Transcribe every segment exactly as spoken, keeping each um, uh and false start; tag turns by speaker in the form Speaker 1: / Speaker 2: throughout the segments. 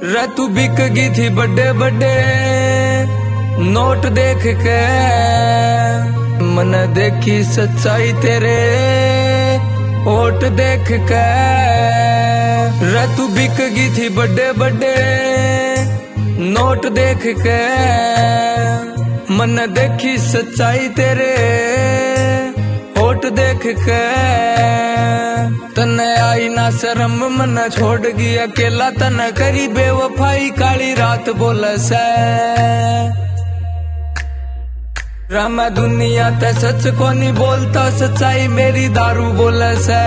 Speaker 1: रे तू बिक गई थी बड़े बड़े नोट देख के, मन देखी सच्चाई तेरे ओट देख के। रे तू बिक गई थी बड़े बड़े नोट देख के, मन देखी सच्चाई तेरे होठ देख के। तने आई ना शर्म मन छोड़ गई अकेला, तने करी बेवफाई काली रात बोले से। रामा दुनिया ते सच को नहीं बोलता, सच्चाई मेरी दारू बोले से।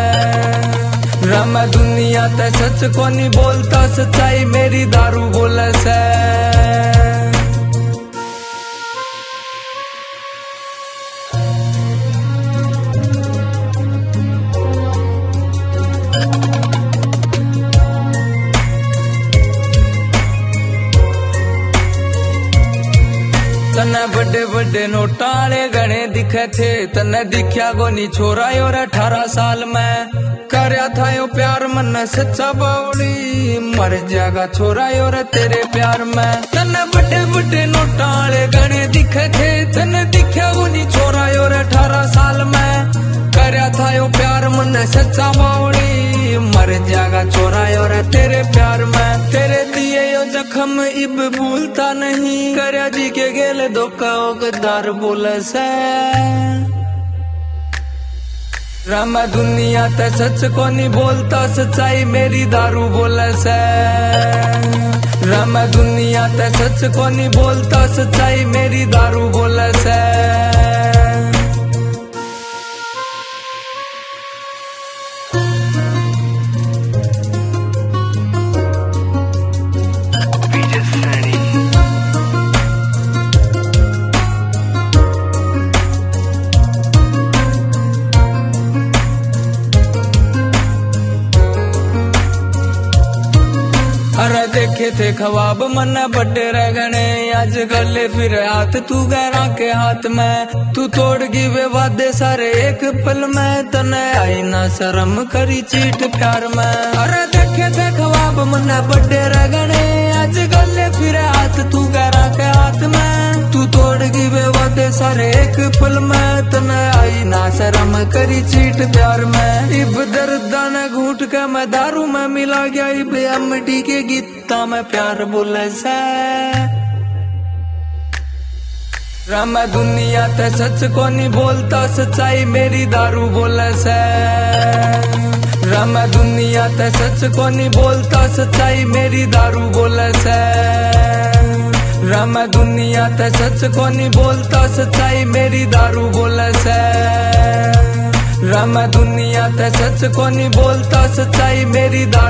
Speaker 1: रामा दुनिया ते सच को नहीं बोलता, सच्चाई मेरी दारू बोले से। तने बड़े बड़े नोटाले गणे दिखे थे, तने दिखया गोनी छोरा और अठारह साल में करया था यो प्यार मन सच्चा बावली, मर जाएगा छोरा और तेरे प्यार में। तने बड़े बड़े नोटाले गणे दिखे थे, तने दिखया गोनी छोरा और अठारह साल में करया था यो प्यार मन सच्चा बावली, मर जाएगा छोरा और तेरे प्यार में। तेरे दिए यो जख्म इब भूलता नहीं, करया जी के गेले धोखा ओ गद्दार बोले से। रामा दुनिया ते सच को नहीं बोलता, सच्चाई मेरी दारू बोले से। रामा दुनिया ते सच को नहीं बोलता, सच्चाई मेरी दारू बोले से। अरे देखे थे ख्वाब मन बड़े रह गणे, आज गले फिर हाथ तू गैरा के हाथ में। तू तोड़ गी वे वादे सारे एक पल में, तने आई ना शर्म करी चीट प्यार में। अरे देखे थे ख्वाब मन बड़े रह गणे, आज गले फिर हाथ तू गैरा के हाथ में। तू तोड़ गी वे वादे सारे एक पल में, तने आई ना शर्म करी चीट प्यार में। इब दर्दा ने घूट के मैं दारू में मिला गया, इब अमटी के गीता में प्यार बोले से। रामा दुनिया ते सच को नहीं बोलता, सच्चाई मेरी दारू बोले से। रामा दुनिया ते सच को नहीं बोलता, सच्चाई मेरी दारू बोले से। रामा दुनिया ते सच को नहीं बोलता, सच्चाई मेरी दारू बोले से। रामा दुनिया ते सच को नहीं बोलता, सच्चाई मेरी दारू